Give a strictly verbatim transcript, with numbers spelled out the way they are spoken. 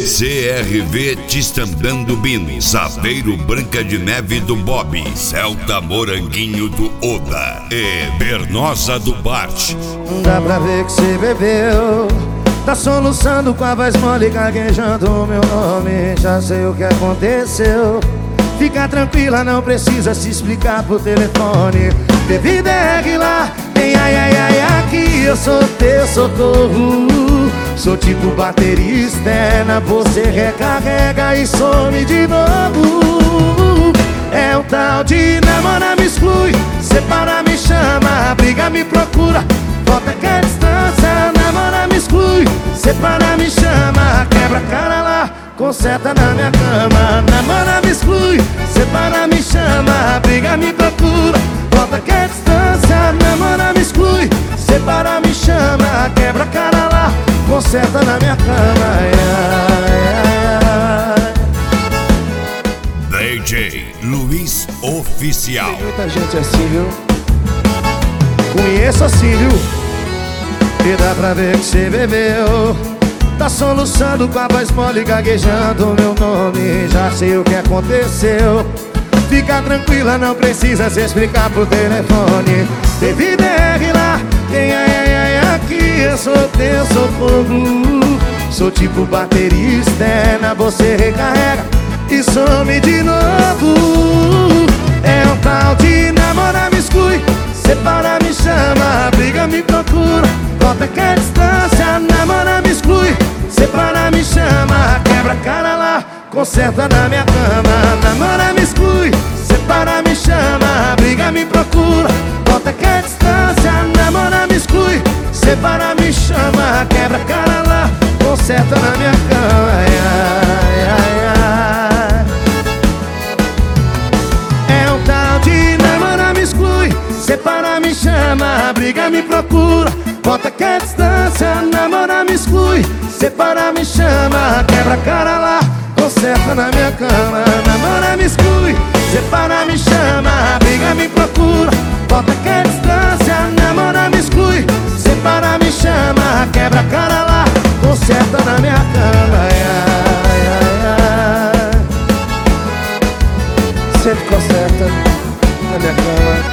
C R V Tistandando Bino, Saveiro Branca de Neve do Bob, Celta Moranguinho do Oda e Bernosa do Bart. Dá pra ver que cê bebeu, tá soluçando com a voz mole, gaguejando o meu nome. Já sei o que aconteceu. Fica tranquila, não precisa se explicar por telefone. Bebida é Aguilar, tem ai ai ai aqui. Eu sou teu socorro, sou tipo baterista externa. Você recarrega e some de novo. É o tal de namora, me exclui, separa, me chama, briga, me procura, volta que é distância. Namora, me exclui, separa, me chama, quebra a cara lá, conserta na minha cama. Namora, me exclui, separa, me chama, briga, me procura, volta que é distância. Namora, me exclui, separa, me chama, quebra a cara lá, conserta na minha cama. Ai, ai, ai. D J Luiz Oficial. Tem muita gente assim, viu? Conheço assim, viu? E dá pra ver que cê bebeu, tá soluçando com a voz mole, gaguejando o meu nome. Já sei o que aconteceu. Fica tranquila, não precisa se explicar por telefone. Teve D R lá, tem ai ai ai aqui. Eu sou teu socorro, sou tipo baterista externa. Você recarrega e some de novo. É um tal de namora, me exclui, separa, me chama, briga, me procura, volta que é distância. Namora, me exclui, separa, me chama, quebra a cara lá, conserta na minha cama. Namora, me exclui, separa, me chama, briga, me procura, volta que é distância. Namora, me exclui, separa, me chama, quebra a cara lá, conserta na minha cama. Ai, ai, ai, ai. É um tal de namora, me exclui, separa, me chama, briga, me procura, volta que é distância. Namora, me exclui, separa, me chama, quebra a cara lá, conserta na minha cama. Namora, me exclui, separa, me chama, briga, me procura, volta que é distância. Namora, me exclui, separa, me chama, quebra a cara lá, conserta na minha cama. Ai, ai, ai, ai. Sempre conserta na minha cama.